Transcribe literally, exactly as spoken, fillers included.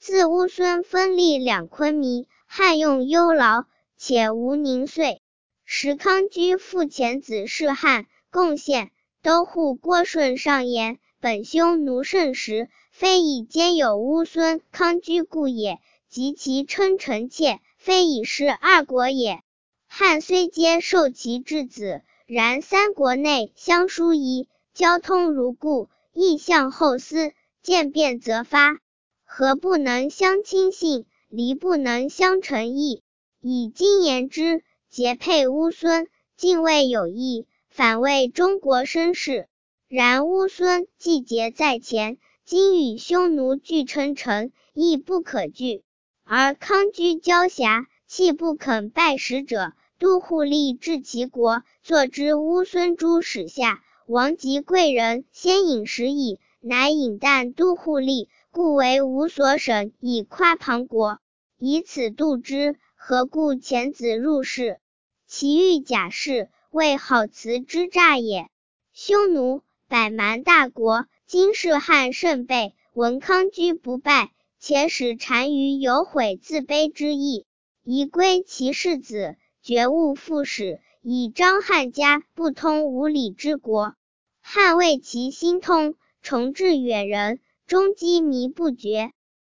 自乌孙分立两昆弥，汉用忧劳，且无宁岁。时康居父遣子弑汉，贡献都护郭顺上言：本兄奴甚时，非以兼有乌孙康居故也，及其称臣妾，非以是二国也。汉虽皆受其之子，然三国内相疏夷，交通如故，意向后思，见变则发。和不能相亲信，离不能相成义。以今言之，结配乌孙，敬畏有益，反为中国绅士。然乌孙既节在前，今与匈奴俱称臣，亦不可惧。而康居骄侠，弃不肯拜使者，都护吏治其国，坐之乌孙诸使下。王及贵人，先引食矣，乃引啖都护吏，故为无所省，以夸庞国。以此度之，何故遣子入室？其欲假释，为好辞之诈也。匈奴百蛮大国，今是汉甚备，闻康居不败，且使单于有悔自卑之意，宜归其世子，绝勿复使，以彰汉家不通无礼之国。汉为其心通，重至远人，终羁迷不绝。